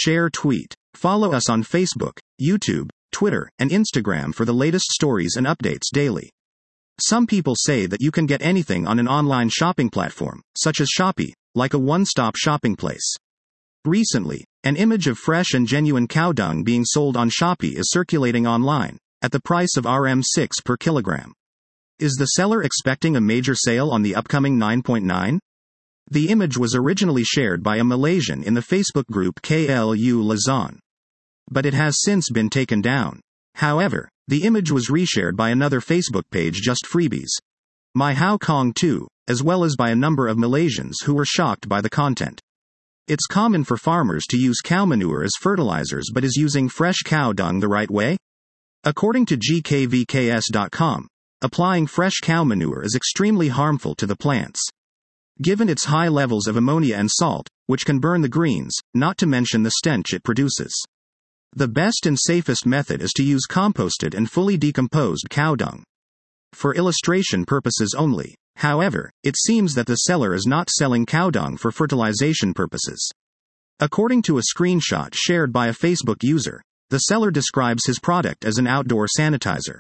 Share tweet. Follow us on Facebook, YouTube, Twitter, and Instagram for the latest stories and updates daily. Some people say that you can get anything on an online shopping platform, such as Shopee, like a one-stop shopping place. Recently, an image of fresh and genuine cow dung being sold on Shopee is circulating online, at the price of Rm6 per kilogram. Is the seller expecting a major sale on the upcoming 9.9? The image was originally shared by a Malaysian in the Facebook group KLU Luzon. But it has since been taken down. However, the image was reshared by another Facebook page, Just Freebies, My How Kong too, as well as by a number of Malaysians who were shocked by the content. It's common for farmers to use cow manure as fertilizers, but is using fresh cow dung the right way? According to GKVKS.com, applying fresh cow manure is extremely harmful to the plants, given its high levels of ammonia and salt, which can burn the greens, not to mention the stench it produces. The best and safest method is to use composted and fully decomposed cow dung. For illustration purposes only. However, it seems that the seller is not selling cow dung for fertilization purposes. According to a screenshot shared by a Facebook user, the seller describes his product as an outdoor sanitizer.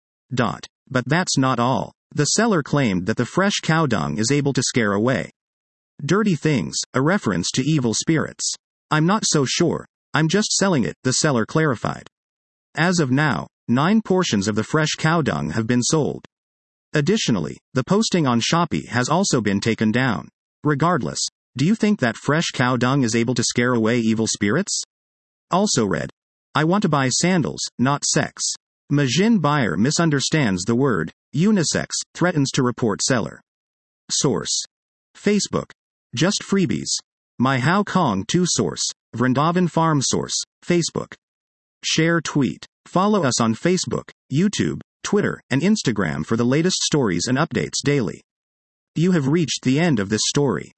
But that's not all. The seller claimed that the fresh cow dung is able to scare away dirty things, a reference to evil spirits. I'm not so sure. I'm just selling it, the seller clarified. As of now, 9 portions of the fresh cow dung have been sold. Additionally, the posting on Shopee has also been taken down. Regardless, do you think that fresh cow dung is able to scare away evil spirits? Also read, I want to buy sandals, not sex. Majin buyer misunderstands the word unisex, threatens to report seller. Source. Facebook. Just Freebies. My How Kong 2 source. Vrindavan Farm source. Facebook. Share tweet. Follow us on Facebook, YouTube, Twitter, and Instagram for the latest stories and updates daily. You have reached the end of this story.